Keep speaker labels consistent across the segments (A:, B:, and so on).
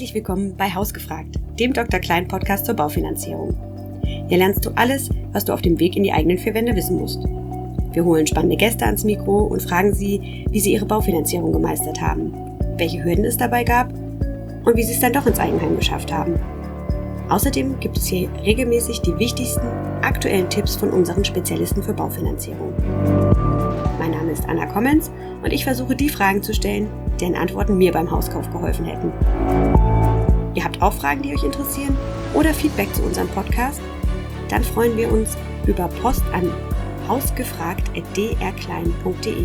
A: Herzlich willkommen bei Hausgefragt, dem Dr. Klein Podcast zur Baufinanzierung. Hier lernst du alles, was du auf dem Weg in die eigenen vier Wände wissen musst. Wir holen spannende Gäste ans Mikro und fragen sie, wie sie ihre Baufinanzierung gemeistert haben, welche Hürden es dabei gab und wie sie es dann doch ins Eigenheim geschafft haben. Außerdem gibt es hier regelmäßig die wichtigsten aktuellen Tipps von unseren Spezialisten für Baufinanzierung. Mein Name ist Anna Kommens und ich versuche die Fragen zu stellen, deren Antworten mir beim Hauskauf geholfen hätten. Ihr habt auch Fragen, die euch interessieren oder Feedback zu unserem Podcast? Dann freuen wir uns über Post an hausgefragt@drklein.de.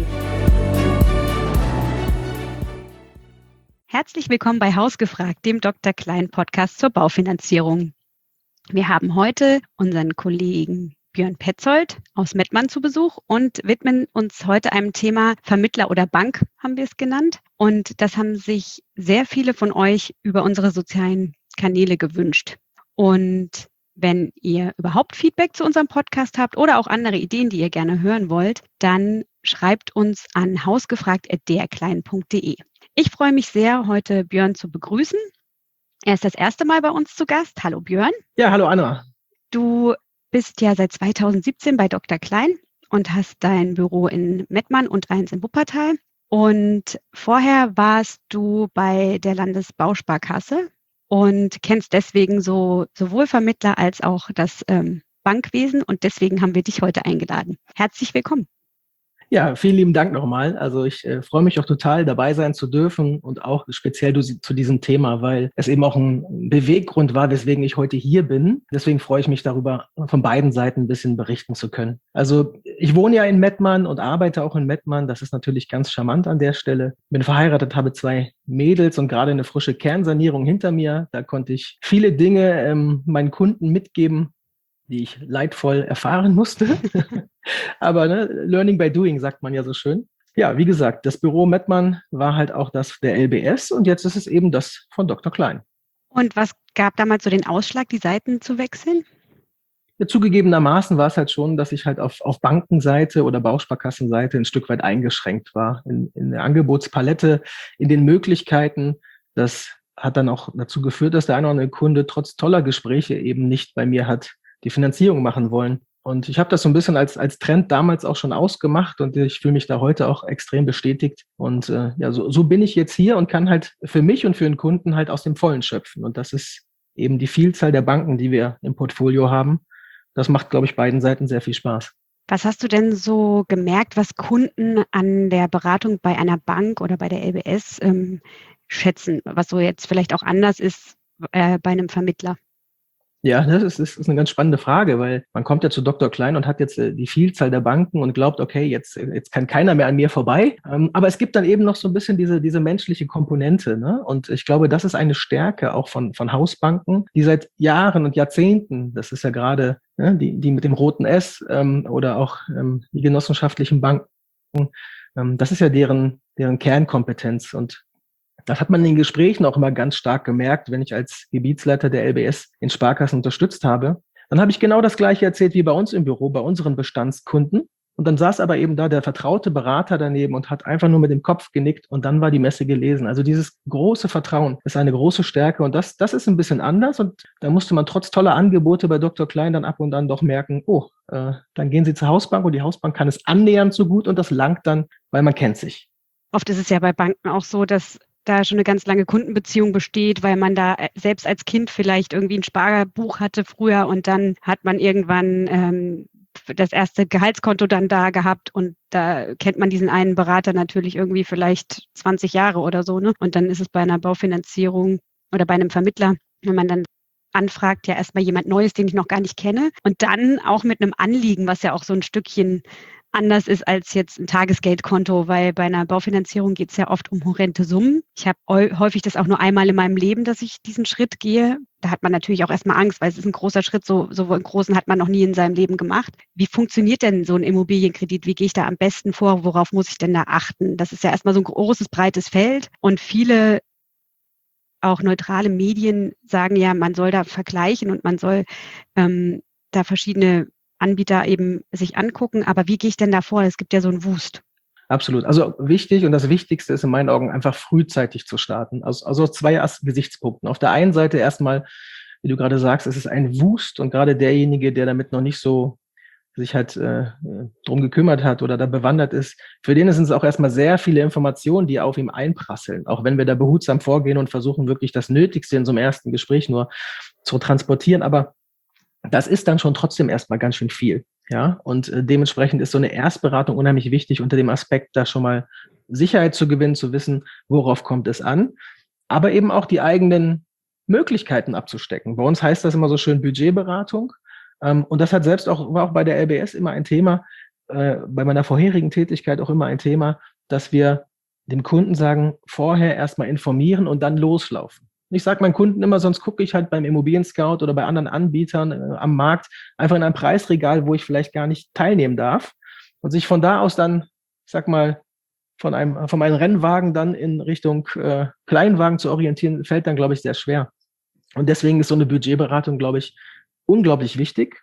A: Herzlich willkommen bei Hausgefragt, dem Dr. Klein Podcast zur Baufinanzierung. Wir haben heute unseren Kollegen Björn Petzold aus Mettmann zu Besuch und widmen uns heute einem Thema Vermittler oder Bank, haben wir es genannt. Und das haben sich sehr viele von euch über unsere sozialen Kanäle gewünscht. Und wenn ihr überhaupt Feedback zu unserem Podcast habt oder auch andere Ideen, die ihr gerne hören wollt, dann schreibt uns an hausgefragt@drklein.de. Ich freue mich sehr, heute Björn zu begrüßen. Er ist das erste Mal bei uns zu Gast. Hallo Björn.
B: Ja, hallo Anna.
A: Du bist ja seit 2017 bei Dr. Klein und hast dein Büro in Mettmann und eins in Wuppertal. Und vorher warst du bei der Landesbausparkasse und kennst deswegen sowohl Vermittler als auch das Bankwesen. Und deswegen haben wir dich heute eingeladen. Herzlich willkommen.
B: Ja, vielen lieben Dank nochmal. Also ich freue mich auch total, dabei sein zu dürfen und auch speziell zu diesem Thema, weil es eben auch ein Beweggrund war, weswegen ich heute hier bin. Deswegen freue ich mich darüber, von beiden Seiten ein bisschen berichten zu können. Also ich wohne ja in Mettmann und arbeite auch in Mettmann. Das ist natürlich ganz charmant an der Stelle. Bin verheiratet, habe 2 Mädels und gerade eine frische Kernsanierung hinter mir. Da konnte ich viele Dinge meinen Kunden mitgeben, die ich leidvoll erfahren musste. Aber Learning by Doing, sagt man ja so schön. Ja, wie gesagt, das Büro Mettmann war halt auch das der LBS und jetzt ist es eben das von Dr. Klein.
A: Und was gab damals so den Ausschlag, die Seiten zu wechseln?
B: Ja, zugegebenermaßen war es halt schon, dass ich halt auf Bankenseite oder Bausparkassenseite ein Stück weit eingeschränkt war in der Angebotspalette, in den Möglichkeiten. Das hat dann auch dazu geführt, dass der eine oder andere Kunde trotz toller Gespräche eben nicht bei mir hat die Finanzierung machen wollen. Und ich habe das so ein bisschen als Trend damals auch schon ausgemacht und ich fühle mich da heute auch extrem bestätigt. Und ja, so bin ich jetzt hier und kann halt für mich und für den Kunden halt aus dem Vollen schöpfen. Und das ist eben die Vielzahl der Banken, die wir im Portfolio haben. Das macht, glaube ich, beiden Seiten sehr viel Spaß.
A: Was hast du denn so gemerkt, was Kunden an der Beratung bei einer Bank oder bei der LBS schätzen, was so jetzt vielleicht auch anders ist bei einem Vermittler?
B: Ja, das ist eine ganz spannende Frage, weil man kommt ja zu Dr. Klein und hat jetzt die Vielzahl der Banken und glaubt, okay, jetzt kann keiner mehr an mir vorbei. Aber es gibt dann eben noch so ein bisschen diese menschliche Komponente, ne? Und ich glaube, das ist eine Stärke auch von Hausbanken, die seit Jahren und Jahrzehnten, das ist ja gerade die mit dem roten S oder auch die genossenschaftlichen Banken, das ist ja deren Kernkompetenz. Und das hat man in den Gesprächen auch immer ganz stark gemerkt, wenn ich als Gebietsleiter der LBS in Sparkassen unterstützt habe. Dann habe ich genau das Gleiche erzählt wie bei uns im Büro, bei unseren Bestandskunden. Und dann saß aber eben da der vertraute Berater daneben und hat einfach nur mit dem Kopf genickt und dann war die Messe gelesen. Also dieses große Vertrauen ist eine große Stärke und das ist ein bisschen anders. Und da musste man trotz toller Angebote bei Dr. Klein dann ab und an doch merken, dann gehen Sie zur Hausbank und die Hausbank kann es annähernd so gut und das langt dann, weil man kennt sich.
A: Oft ist es ja bei Banken auch so, dass da schon eine ganz lange Kundenbeziehung besteht, weil man da selbst als Kind vielleicht irgendwie ein Sparbuch hatte früher und dann hat man irgendwann das erste Gehaltskonto dann da gehabt und da kennt man diesen einen Berater natürlich irgendwie vielleicht 20 Jahre oder so, ne? Und dann ist es bei einer Baufinanzierung oder bei einem Vermittler, wenn man dann anfragt, ja erstmal jemand Neues, den ich noch gar nicht kenne und dann auch mit einem Anliegen, was ja auch so ein Stückchen anders ist als jetzt ein Tagesgeldkonto, weil bei einer Baufinanzierung geht es ja oft um horrende Summen. Ich habe häufig das auch nur einmal in meinem Leben, dass ich diesen Schritt gehe. Da hat man natürlich auch erstmal Angst, weil es ist ein großer Schritt, so einen großen hat man noch nie in seinem Leben gemacht. Wie funktioniert denn so ein Immobilienkredit? Wie gehe ich da am besten vor? Worauf muss ich denn da achten? Das ist ja erstmal so ein großes, breites Feld und viele auch neutrale Medien sagen ja, man soll da vergleichen und man soll da verschiedene Anbieter eben sich angucken. Aber wie gehe ich denn da vor? Es gibt ja so einen Wust.
B: Absolut. Also wichtig und das Wichtigste ist in meinen Augen einfach frühzeitig zu starten. Also zwei Gesichtspunkten. Auf der einen Seite erstmal, wie du gerade sagst, es ist ein Wust und gerade derjenige, der damit noch nicht so sich halt drum gekümmert hat oder da bewandert ist, für den sind es auch erstmal sehr viele Informationen, die auf ihm einprasseln. Auch wenn wir da behutsam vorgehen und versuchen, wirklich das Nötigste in so einem ersten Gespräch nur zu transportieren. Aber das ist dann schon trotzdem erstmal ganz schön viel. Ja, und dementsprechend ist so eine Erstberatung unheimlich wichtig unter dem Aspekt, da schon mal Sicherheit zu gewinnen, zu wissen, worauf kommt es an, aber eben auch die eigenen Möglichkeiten abzustecken. Bei uns heißt das immer so schön Budgetberatung. Und das war auch bei der LBS immer ein Thema, bei meiner vorherigen Tätigkeit auch immer ein Thema, dass wir dem Kunden sagen, vorher erstmal informieren und dann loslaufen. Ich sage meinen Kunden immer, sonst gucke ich halt beim Immobilien-Scout oder bei anderen Anbietern am Markt einfach in ein Preisregal, wo ich vielleicht gar nicht teilnehmen darf und sich von da aus dann, ich sag mal, von einem Rennwagen dann in Richtung Kleinwagen zu orientieren, fällt dann, glaube ich, sehr schwer. Und deswegen ist so eine Budgetberatung, glaube ich, unglaublich wichtig.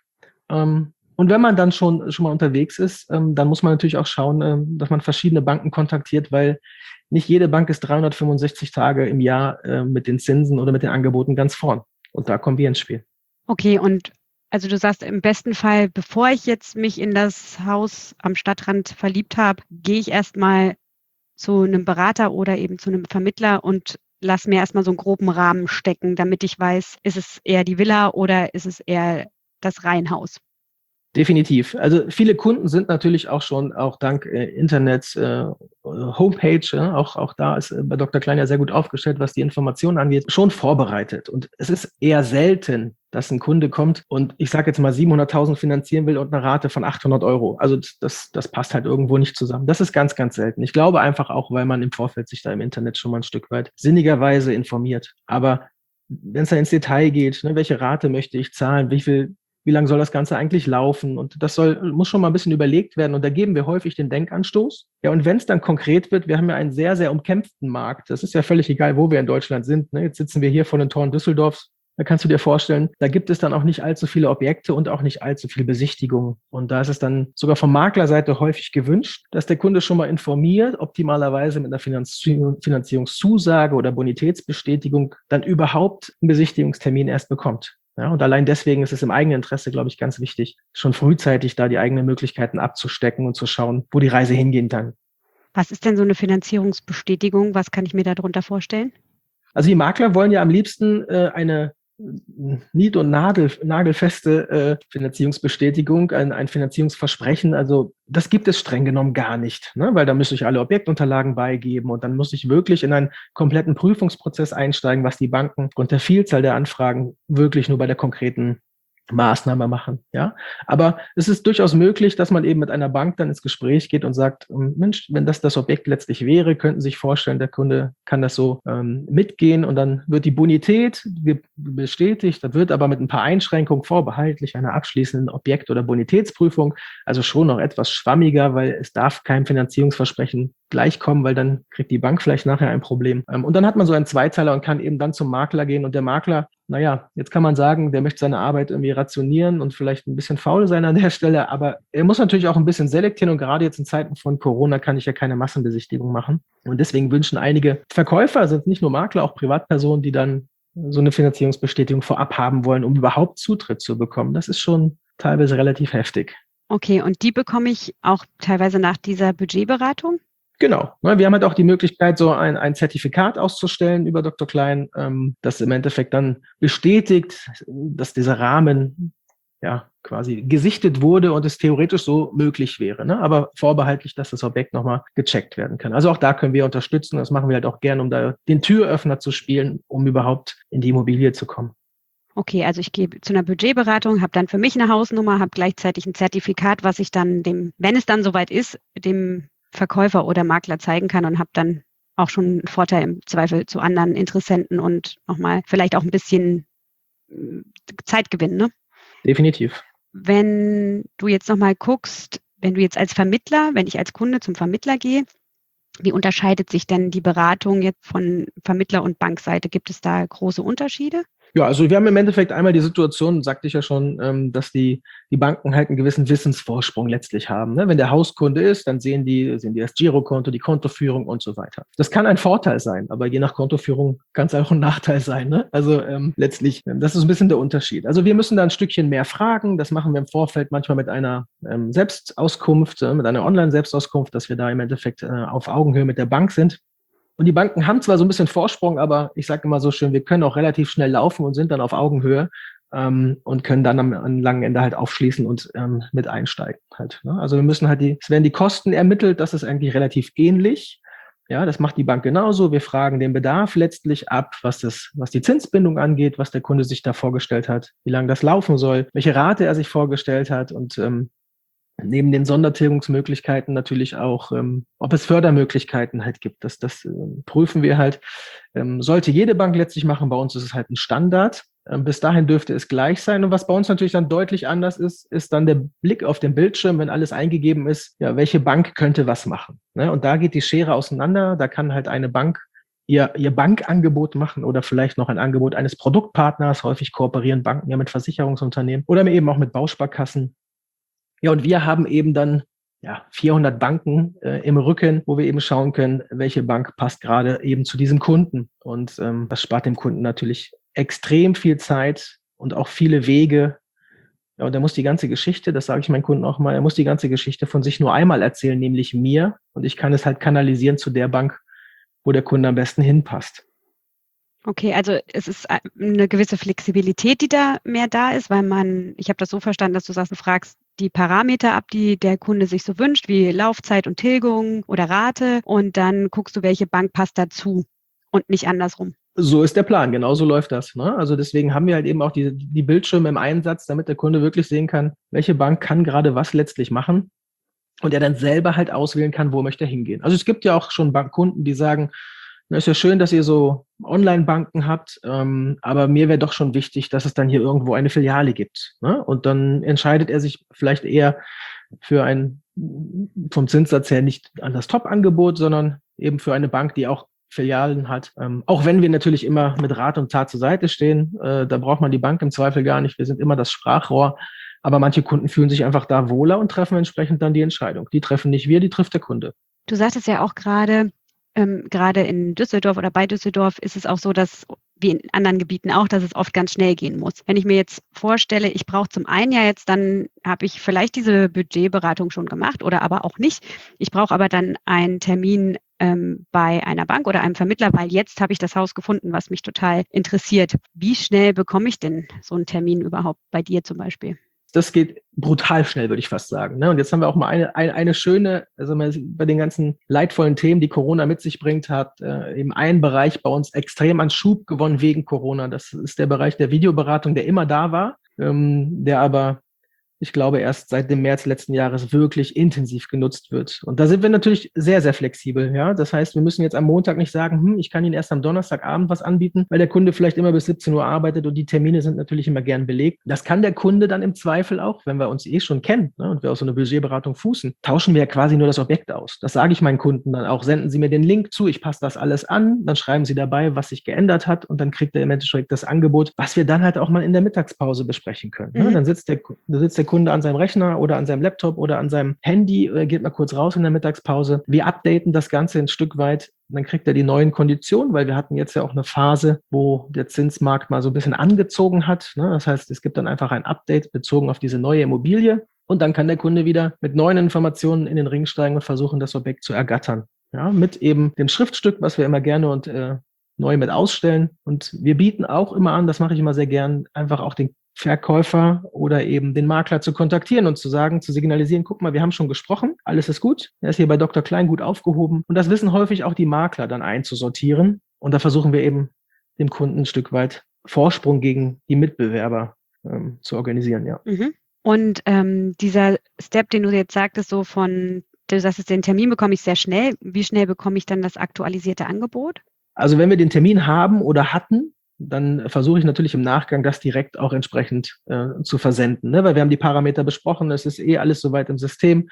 B: Und wenn man dann schon mal unterwegs ist, dann muss man natürlich auch schauen, dass man verschiedene Banken kontaktiert, weil nicht jede Bank ist 365 Tage im Jahr mit den Zinsen oder mit den Angeboten ganz vorn. Und da kommen wir ins Spiel.
A: Okay, und also du sagst im besten Fall, bevor ich jetzt mich in das Haus am Stadtrand verliebt habe, gehe ich erstmal zu einem Berater oder eben zu einem Vermittler und lass mir erstmal so einen groben Rahmen stecken, damit ich weiß, ist es eher die Villa oder ist es eher das Reihenhaus?
B: Definitiv. Also viele Kunden sind natürlich auch schon, auch dank Internet, Homepage, auch da ist bei Dr. Klein ja sehr gut aufgestellt, was die Informationen angeht, schon vorbereitet. Und es ist eher selten, dass ein Kunde kommt und ich sage jetzt mal 700.000 finanzieren will und eine Rate von 800 Euro. Also das passt halt irgendwo nicht zusammen. Das ist ganz, ganz selten. Ich glaube einfach auch, weil man im Vorfeld sich da im Internet schon mal ein Stück weit sinnigerweise informiert. Aber wenn es dann ins Detail geht, ne, welche Rate möchte ich zahlen, wie lange soll das Ganze eigentlich laufen? Und muss schon mal ein bisschen überlegt werden. Und da geben wir häufig den Denkanstoß. Ja, und wenn es dann konkret wird, wir haben ja einen sehr, sehr umkämpften Markt. Das ist ja völlig egal, wo wir in Deutschland sind. Ne? Jetzt sitzen wir hier vor den Toren Düsseldorfs. Da kannst du dir vorstellen, da gibt es dann auch nicht allzu viele Objekte und auch nicht allzu viele Besichtigungen. Und da ist es dann sogar von Maklerseite häufig gewünscht, dass der Kunde schon mal informiert, optimalerweise mit einer Finanzierungszusage oder Bonitätsbestätigung dann überhaupt einen Besichtigungstermin erst bekommt. Ja, und allein deswegen ist es im eigenen Interesse, glaube ich, ganz wichtig, schon frühzeitig da die eigenen Möglichkeiten abzustecken und zu schauen, wo die Reise hingehen kann.
A: Was ist denn so eine Finanzierungsbestätigung? Was kann ich mir darunter vorstellen?
B: Also die Makler wollen ja am liebsten eine nied- und nagelfeste Finanzierungsbestätigung, ein Finanzierungsversprechen. Also das gibt es streng genommen gar nicht, ne? Weil da müsste ich alle Objektunterlagen beigeben und dann muss ich wirklich in einen kompletten Prüfungsprozess einsteigen, was die Banken aufgrund der Vielzahl der Anfragen wirklich nur bei der konkreten Maßnahme machen, ja. Aber es ist durchaus möglich, dass man eben mit einer Bank dann ins Gespräch geht und sagt, Mensch, wenn das Objekt letztlich wäre, könnten Sie sich vorstellen, der Kunde kann das so mitgehen und dann wird die Bonität bestätigt, das wird aber mit ein paar Einschränkungen vorbehaltlich einer abschließenden Objekt- oder Bonitätsprüfung, also schon noch etwas schwammiger, weil es darf kein Finanzierungsversprechen gleichkommen, weil dann kriegt die Bank vielleicht nachher ein Problem. Und dann hat man so einen Zweiteiler und kann eben dann zum Makler gehen und der Makler, naja, jetzt kann man sagen, der möchte seine Arbeit irgendwie rationieren und vielleicht ein bisschen faul sein an der Stelle, aber er muss natürlich auch ein bisschen selektieren und gerade jetzt in Zeiten von Corona kann ich ja keine Massenbesichtigung machen. Und deswegen wünschen einige Verkäufer, sind nicht nur Makler, auch Privatpersonen, die dann so eine Finanzierungsbestätigung vorab haben wollen, um überhaupt Zutritt zu bekommen. Das ist schon teilweise relativ heftig.
A: Okay, und die bekomme ich auch teilweise nach dieser Budgetberatung?
B: Genau. Wir haben halt auch die Möglichkeit, so ein Zertifikat auszustellen über Dr. Klein, das im Endeffekt dann bestätigt, dass dieser Rahmen ja quasi gesichtet wurde und es theoretisch so möglich wäre, ne? Aber vorbehaltlich, dass das Objekt nochmal gecheckt werden kann. Also auch da können wir unterstützen. Das machen wir halt auch gern, um da den Türöffner zu spielen, um überhaupt in die Immobilie zu kommen.
A: Okay, also ich gehe zu einer Budgetberatung, habe dann für mich eine Hausnummer, habe gleichzeitig ein Zertifikat, was ich dann wenn es dann soweit ist, dem Verkäufer oder Makler zeigen kann und habe dann auch schon einen Vorteil im Zweifel zu anderen Interessenten und nochmal vielleicht auch ein bisschen Zeitgewinn, ne?
B: Definitiv.
A: Wenn du jetzt nochmal guckst, wenn du jetzt als Vermittler, wenn ich als Kunde zum Vermittler gehe, wie unterscheidet sich denn die Beratung jetzt von Vermittler- und Bankseite? Gibt es da große Unterschiede?
B: Ja, also wir haben im Endeffekt einmal die Situation, sagte ich ja schon, dass die Banken halt einen gewissen Wissensvorsprung letztlich haben. Ne? Wenn der Hauskunde ist, dann sehen die das Girokonto, die Kontoführung und so weiter. Das kann ein Vorteil sein, aber je nach Kontoführung kann es auch ein Nachteil sein. Ne? Also letztlich, das ist ein bisschen der Unterschied. Also wir müssen da ein Stückchen mehr fragen. Das machen wir im Vorfeld manchmal mit einer Selbstauskunft, mit einer Online-Selbstauskunft, dass wir da im Endeffekt auf Augenhöhe mit der Bank sind. Und die Banken haben zwar so ein bisschen Vorsprung, aber ich sage immer so schön, wir können auch relativ schnell laufen und sind dann auf Augenhöhe und können dann am langen Ende halt aufschließen und mit einsteigen halt. Ne? Also wir müssen halt es werden die Kosten ermittelt, das ist eigentlich relativ ähnlich. Ja, das macht die Bank genauso. Wir fragen den Bedarf letztlich ab, was die Zinsbindung angeht, was der Kunde sich da vorgestellt hat, wie lange das laufen soll, welche Rate er sich vorgestellt hat und neben den Sondertilgungsmöglichkeiten natürlich auch, ob es Fördermöglichkeiten halt gibt. Das prüfen wir halt. Sollte jede Bank letztlich machen. Bei uns ist es halt ein Standard. Bis dahin dürfte es gleich sein. Und was bei uns natürlich dann deutlich anders ist, ist dann der Blick auf den Bildschirm, wenn alles eingegeben ist, ja, welche Bank könnte was machen. Ne? Und da geht die Schere auseinander. Da kann halt eine Bank ihr Bankangebot machen oder vielleicht noch ein Angebot eines Produktpartners. Häufig kooperieren Banken ja mit Versicherungsunternehmen oder eben auch mit Bausparkassen. Ja, und wir haben eben dann 400 Banken im Rücken, wo wir eben schauen können, welche Bank passt gerade eben zu diesem Kunden. Und das spart dem Kunden natürlich extrem viel Zeit und auch viele Wege. Ja, und er muss die ganze Geschichte, das sage ich meinen Kunden auch mal, er muss die ganze Geschichte von sich nur einmal erzählen, nämlich mir. Und ich kann es halt kanalisieren zu der Bank, wo der Kunde am besten hinpasst.
A: Okay, also es ist eine gewisse Flexibilität, die da mehr da ist, weil ich habe das so verstanden, dass du sagst, du fragst die Parameter ab, die der Kunde sich so wünscht, wie Laufzeit und Tilgung oder Rate, und dann guckst du, welche Bank passt dazu und nicht andersrum.
B: So ist der Plan, genau so läuft das. Ne? Also deswegen haben wir halt eben auch die Bildschirme im Einsatz, damit der Kunde wirklich sehen kann, welche Bank kann gerade was letztlich machen und er dann selber halt auswählen kann, wo möchte er hingehen. Also es gibt ja auch schon Kunden, die sagen, na, ist ja schön, dass ihr so Online-Banken habt, aber mir wäre doch schon wichtig, dass es dann hier irgendwo eine Filiale gibt. Ne? Und dann entscheidet er sich vielleicht eher für vom Zinssatz her nicht an das Top-Angebot, sondern eben für eine Bank, die auch Filialen hat. Auch wenn wir natürlich immer mit Rat und Tat zur Seite stehen, da braucht man die Bank im Zweifel gar nicht. Wir sind immer das Sprachrohr. Aber manche Kunden fühlen sich einfach da wohler und treffen entsprechend dann die Entscheidung. Die treffen nicht wir, die trifft der Kunde.
A: Du sagtest ja auch gerade in Düsseldorf oder bei Düsseldorf ist es auch so, dass wie in anderen Gebieten auch, dass es oft ganz schnell gehen muss. Wenn ich mir jetzt vorstelle, ich brauche zum einen ja jetzt, dann habe ich vielleicht diese Budgetberatung schon gemacht oder aber auch nicht. Ich brauche aber dann einen Termin bei einer Bank oder einem Vermittler, weil jetzt habe ich das Haus gefunden, was mich total interessiert. Wie schnell bekomme ich denn so einen Termin überhaupt bei dir zum Beispiel?
B: Das geht brutal schnell, würde ich fast sagen. Und jetzt haben wir auch mal eine schöne, also bei den ganzen leidvollen Themen, die Corona mit sich bringt, hat eben ein Bereich bei uns extrem an Schub gewonnen wegen Corona. Das ist der Bereich der Videoberatung, der immer da war, der aber, ich glaube, erst seit dem März letzten Jahres wirklich intensiv genutzt wird. Und da sind wir natürlich sehr, sehr flexibel. Ja? Das heißt, wir müssen jetzt am Montag nicht sagen, ich kann Ihnen erst am Donnerstagabend was anbieten, weil der Kunde vielleicht immer bis 17 Uhr arbeitet und die Termine sind natürlich immer gern belegt. Das kann der Kunde dann im Zweifel auch, wenn wir uns schon kennen, ne, und wir auf so eine Budgetberatung fußen, tauschen wir ja quasi nur das Objekt aus. Das sage ich meinen Kunden dann auch. Senden Sie mir den Link zu, ich passe das alles an, dann schreiben Sie dabei, was sich geändert hat und dann kriegt er im Endeffekt das Angebot, was wir dann halt auch mal in der Mittagspause besprechen können. Ne? Dann sitzt der Kunde an seinem Rechner oder an seinem Laptop oder an seinem Handy, geht mal kurz raus in der Mittagspause. Wir updaten das Ganze ein Stück weit. Dann kriegt er die neuen Konditionen, weil wir hatten jetzt ja auch eine Phase, wo der Zinsmarkt mal so ein bisschen angezogen hat. Ne? Das heißt, es gibt dann einfach ein Update bezogen auf diese neue Immobilie. Und dann kann der Kunde wieder mit neuen Informationen in den Ring steigen und versuchen, das Objekt zu ergattern. Ja, mit eben dem Schriftstück, was wir immer gerne und neu mit ausstellen. Und wir bieten auch immer an, das mache ich immer sehr gern, einfach auch den Verkäufer oder eben den Makler zu kontaktieren und zu sagen, zu signalisieren, guck mal, wir haben schon gesprochen, alles ist gut, er ist hier bei Dr. Klein gut aufgehoben. Und das wissen häufig auch die Makler dann einzusortieren. Und da versuchen wir eben dem Kunden ein Stück weit Vorsprung gegen die Mitbewerber zu organisieren, ja.
A: Und dieser Step, den du jetzt sagtest, du sagst, den Termin bekomme ich sehr schnell. Wie schnell bekomme ich dann das aktualisierte Angebot?
B: Also wenn wir den Termin haben oder hatten, dann versuche ich natürlich im Nachgang, das direkt auch entsprechend zu versenden, ne? Weil wir haben die Parameter besprochen, es ist alles soweit im System.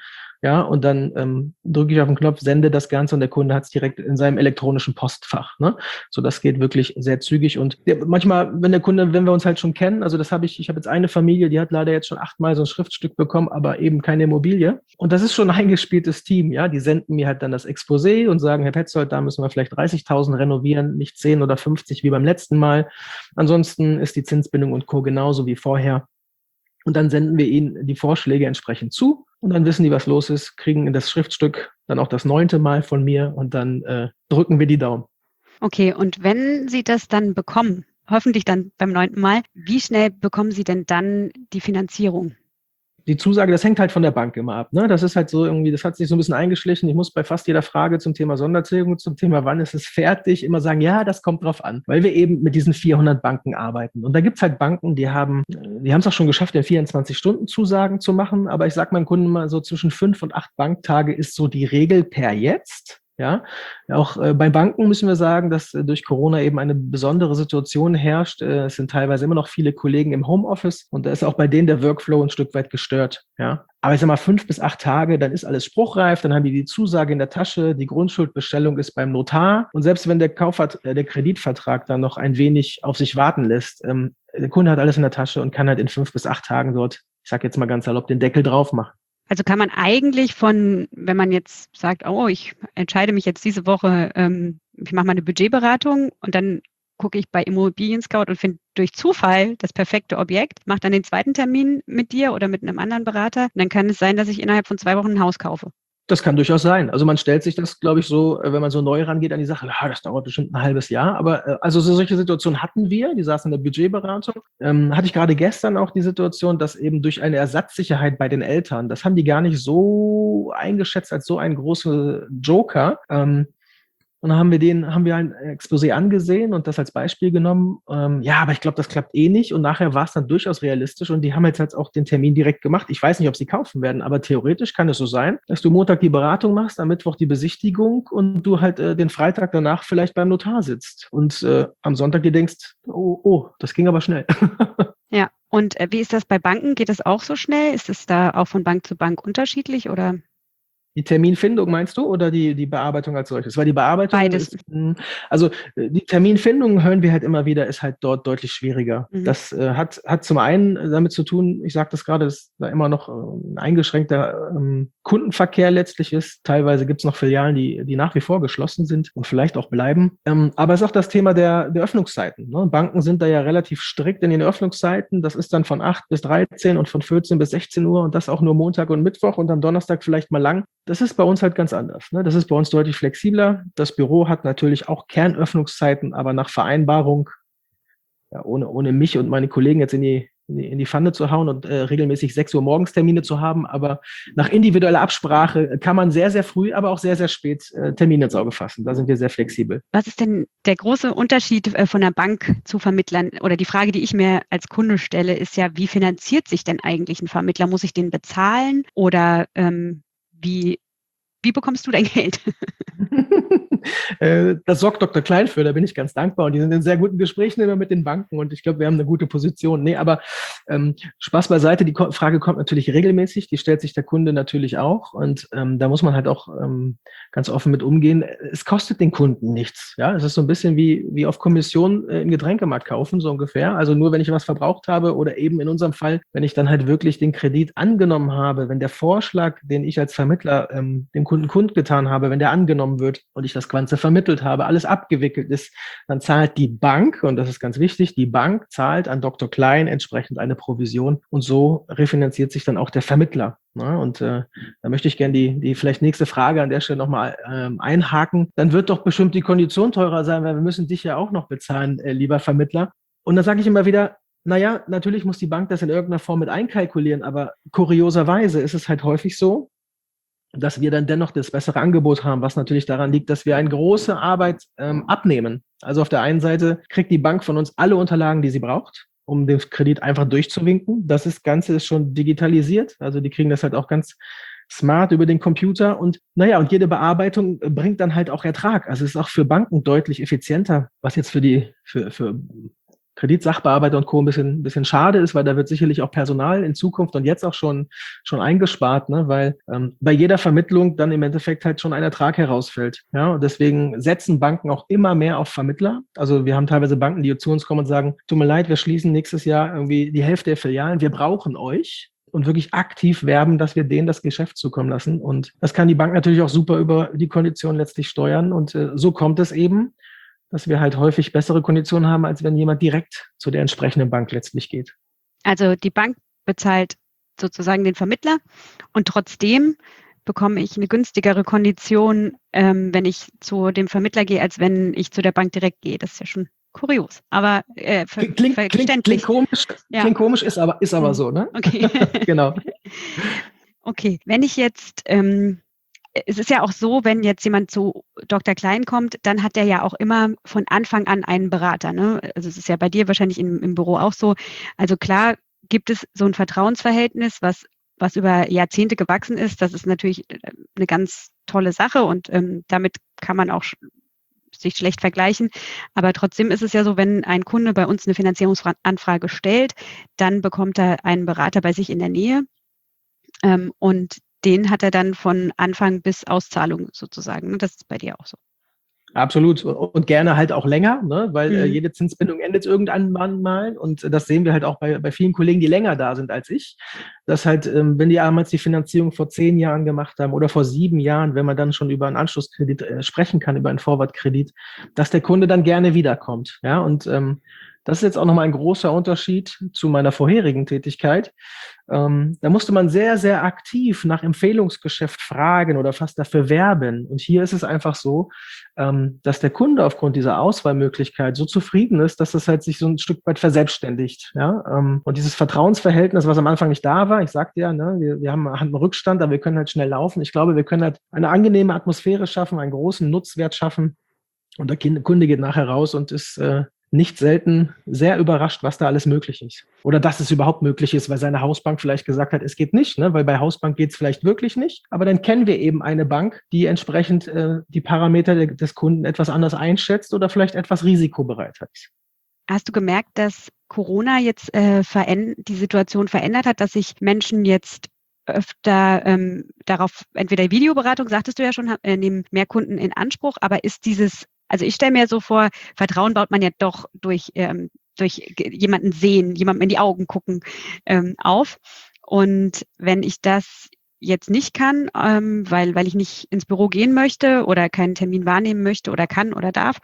B: Ja, und dann drücke ich auf den Knopf, sende das Ganze und der Kunde hat es direkt in seinem elektronischen Postfach. Ne? So, das geht wirklich sehr zügig. Und manchmal, wenn wir uns halt schon kennen, also ich habe jetzt eine Familie, die hat leider jetzt schon 8-mal so ein Schriftstück bekommen, aber eben keine Immobilie. Und das ist schon ein eingespieltes Team, ja. Die senden mir halt dann das Exposé und sagen, Herr Petzold, da müssen wir vielleicht 30.000 renovieren, nicht 10 oder 50 wie beim letzten Mal. Ansonsten ist die Zinsbindung und Co. genauso wie vorher. Und dann senden wir ihnen die Vorschläge entsprechend zu und dann wissen die, was los ist, kriegen das Schriftstück dann auch das 9. Mal von mir und dann drücken wir die Daumen.
A: Okay, und wenn Sie das dann bekommen, hoffentlich dann beim 9. Mal, wie schnell bekommen Sie denn dann die Finanzierung?
B: Die Zusage, das hängt halt von der Bank immer ab. Ne? Das ist halt so irgendwie, das hat sich so ein bisschen eingeschlichen. Ich muss bei fast jeder Frage zum Thema Sondertilgung, zum Thema wann ist es fertig, immer sagen, ja, das kommt drauf an, weil wir eben mit diesen 400 Banken arbeiten. Und da gibt's halt Banken, die haben es auch schon geschafft, in 24 Stunden Zusagen zu machen. Aber ich sage meinen Kunden mal so zwischen 5 und 8 Banktage ist so die Regel per jetzt. Ja, auch bei Banken müssen wir sagen, dass durch Corona eben eine besondere Situation herrscht. Es sind teilweise immer noch viele Kollegen im Homeoffice und da ist auch bei denen der Workflow ein Stück weit gestört. Ja, aber ich sag mal 5 bis 8 Tage, dann ist alles spruchreif, dann haben die Zusage in der Tasche, die Grundschuldbestellung ist beim Notar und selbst wenn der Kreditvertrag dann noch ein wenig auf sich warten lässt, der Kunde hat alles in der Tasche und kann halt in 5 bis 8 Tagen dort, ich sag jetzt mal ganz salopp, den Deckel drauf machen.
A: Also kann man eigentlich wenn man jetzt sagt, oh, ich entscheide mich jetzt diese Woche, ich mache mal eine Budgetberatung und dann gucke ich bei Immobilien Scout und finde durch Zufall das perfekte Objekt, mache dann den 2. Termin mit dir oder mit einem anderen Berater. Und dann kann es sein, dass ich innerhalb von 2 Wochen ein Haus kaufe.
B: Das kann durchaus sein. Also man stellt sich das, glaube ich, so, wenn man so neu rangeht an die Sache, das dauert bestimmt ein halbes Jahr. Aber also solche Situationen hatten wir, die saßen in der Budgetberatung. Hatte ich gerade gestern auch die Situation, dass eben durch eine Ersatzsicherheit bei den Eltern, das haben die gar nicht so eingeschätzt als so ein großer Joker. Und dann haben wir ein Exposé angesehen und das als Beispiel genommen. Ja, aber ich glaube, das klappt eh nicht. Und nachher war es dann durchaus realistisch und die haben jetzt halt auch den Termin direkt gemacht. Ich weiß nicht, ob sie kaufen werden, aber theoretisch kann es so sein, dass du Montag die Beratung machst, am Mittwoch die Besichtigung und du halt den Freitag danach vielleicht beim Notar sitzt und am Sonntag dir denkst, oh, das ging aber schnell.
A: Ja, und wie ist das bei Banken? Geht das auch so schnell? Ist es da auch von Bank zu Bank unterschiedlich oder?
B: Die Terminfindung meinst du oder die Bearbeitung als solches? Weil die Bearbeitung
A: Beides.
B: Also die Terminfindung hören wir halt immer wieder, ist halt dort deutlich schwieriger.
A: Mhm.
B: Das hat zum einen damit zu tun, ich sage das gerade, dass da immer noch ein eingeschränkter Kundenverkehr letztlich ist. Teilweise gibt es noch Filialen, die nach wie vor geschlossen sind und vielleicht auch bleiben. Aber es ist auch das Thema der Öffnungszeiten. Ne? Banken sind da ja relativ strikt in den Öffnungszeiten. Das ist dann von 8 bis 13 und von 14 bis 16 Uhr und das auch nur Montag und Mittwoch und am Donnerstag vielleicht mal lang. Das ist bei uns halt ganz anders. Ne? Das ist bei uns deutlich flexibler. Das Büro hat natürlich auch Kernöffnungszeiten, aber nach Vereinbarung, ja, ohne mich und meine Kollegen jetzt in die Pfanne zu hauen und regelmäßig 6 Uhr morgens Termine zu haben. Aber nach individueller Absprache kann man sehr, sehr früh, aber auch sehr, sehr spät Termine ins Auge fassen. Da sind wir sehr flexibel.
A: Was ist denn der große Unterschied von der Bank zu Vermittlern? Oder die Frage, die ich mir als Kunde stelle, ist ja, wie finanziert sich denn eigentlich ein Vermittler? Muss ich den bezahlen? Oder wie bekommst du dein Geld?
B: Das sorgt Dr. Klein für, da bin ich ganz dankbar. Und die sind in sehr guten Gesprächen immer mit den Banken und ich glaube, wir haben eine gute Position. Nee, aber Spaß beiseite, die Frage kommt natürlich regelmäßig, die stellt sich der Kunde natürlich auch und da muss man halt auch ganz offen mit umgehen. Es kostet den Kunden nichts. Ja, es ist so ein bisschen wie auf Kommission im Getränkemarkt kaufen, so ungefähr. Also nur, wenn ich was verbraucht habe oder eben in unserem Fall, wenn ich dann halt wirklich den Kredit angenommen habe, wenn der Vorschlag, den ich als Vermittler dem Kunden kundgetan habe, wenn der angenommen wird und ich das Ganze vermittelt habe, alles abgewickelt ist, dann zahlt die Bank, und das ist ganz wichtig, die Bank zahlt an Dr. Klein entsprechend eine Provision und so refinanziert sich dann auch der Vermittler. Ne? Und da möchte ich gerne die vielleicht nächste Frage an der Stelle nochmal einhaken. Dann wird doch bestimmt die Kondition teurer sein, weil wir müssen dich ja auch noch bezahlen, lieber Vermittler. Und dann sage ich immer wieder, naja, natürlich muss die Bank das in irgendeiner Form mit einkalkulieren, aber kurioserweise ist es halt häufig so, dass wir dann dennoch das bessere Angebot haben, was natürlich daran liegt, dass wir eine große Arbeit abnehmen. Also auf der einen Seite kriegt die Bank von uns alle Unterlagen, die sie braucht, um den Kredit einfach durchzuwinken. Das Ganze ist schon digitalisiert. Also die kriegen das halt auch ganz smart über den Computer und und jede Bearbeitung bringt dann halt auch Ertrag. Also es ist auch für Banken deutlich effizienter, was jetzt für Kreditsachbearbeiter und Co. ein bisschen schade ist, weil da wird sicherlich auch Personal in Zukunft und jetzt auch schon eingespart, ne? Weil bei jeder Vermittlung dann im Endeffekt halt schon ein Ertrag herausfällt. Ja? Und deswegen setzen Banken auch immer mehr auf Vermittler. Also wir haben teilweise Banken, die zu uns kommen und sagen, tut mir leid, wir schließen nächstes Jahr irgendwie die Hälfte der Filialen, wir brauchen euch. Und wirklich aktiv werben, dass wir denen das Geschäft zukommen lassen. Und das kann die Bank natürlich auch super über die Konditionen letztlich steuern. Und so kommt es eben, dass wir halt häufig bessere Konditionen haben, als wenn jemand direkt zu der entsprechenden Bank letztlich geht.
A: Also die Bank bezahlt sozusagen den Vermittler und trotzdem bekomme ich eine günstigere Kondition, wenn ich zu dem Vermittler gehe, als wenn ich zu der Bank direkt gehe. Das ist ja schon kurios, aber
B: klingt komisch,
A: ja.
B: Klingt komisch, ist aber so, ne?
A: Okay.
B: Genau.
A: Okay, wenn ich jetzt, es ist ja auch so, wenn jetzt jemand zu Dr. Klein kommt, dann hat der ja auch immer von Anfang an einen Berater, ne? Also es ist ja bei dir wahrscheinlich im Büro auch so. Also klar gibt es so ein Vertrauensverhältnis, was über Jahrzehnte gewachsen ist. Das ist natürlich eine ganz tolle Sache und damit kann man auch sich schlecht vergleichen. Aber trotzdem ist es ja so, wenn ein Kunde bei uns eine Finanzierungsanfrage stellt, dann bekommt er einen Berater bei sich in der Nähe. Und den hat er dann von Anfang bis Auszahlung sozusagen. Das ist bei dir auch so.
B: Absolut. Und gerne halt auch länger, ne? Weil jede Zinsbindung endet irgendwann mal. Und das sehen wir halt auch bei vielen Kollegen, die länger da sind als ich. Dass halt, wenn die damals die Finanzierung vor 10 Jahren gemacht haben oder vor 7 Jahren, wenn man dann schon über einen Anschlusskredit sprechen kann, über einen Forward-Kredit, dass der Kunde dann gerne wiederkommt. Ja, und das ist jetzt auch nochmal ein großer Unterschied zu meiner vorherigen Tätigkeit. Da musste man sehr, sehr aktiv nach Empfehlungsgeschäft fragen oder fast dafür werben. Und hier ist es einfach so, dass der Kunde aufgrund dieser Auswahlmöglichkeit so zufrieden ist, dass das halt sich so ein Stück weit verselbstständigt. Ja? Und dieses Vertrauensverhältnis, was am Anfang nicht da war, ich sagte ja, ne, wir haben einen Rückstand, aber wir können halt schnell laufen. Ich glaube, wir können halt eine angenehme Atmosphäre schaffen, einen großen Nutzwert schaffen. Und der Kunde geht nachher raus und ist nicht selten sehr überrascht, was da alles möglich ist. Oder dass es überhaupt möglich ist, weil seine Hausbank vielleicht gesagt hat, es geht nicht, ne? Weil bei Hausbank geht es vielleicht wirklich nicht. Aber dann kennen wir eben eine Bank, die entsprechend die Parameter des Kunden etwas anders einschätzt oder vielleicht etwas risikobereiter ist.
A: Hast du gemerkt, dass Corona jetzt die Situation verändert hat, dass sich Menschen jetzt öfter darauf, entweder Videoberatung, sagtest du ja schon, nehmen mehr Kunden in Anspruch, aber ist also ich stelle mir so vor, Vertrauen baut man ja doch durch jemanden sehen, jemandem in die Augen gucken auf. Und wenn ich das jetzt nicht kann, weil ich nicht ins Büro gehen möchte oder keinen Termin wahrnehmen möchte oder kann oder darf,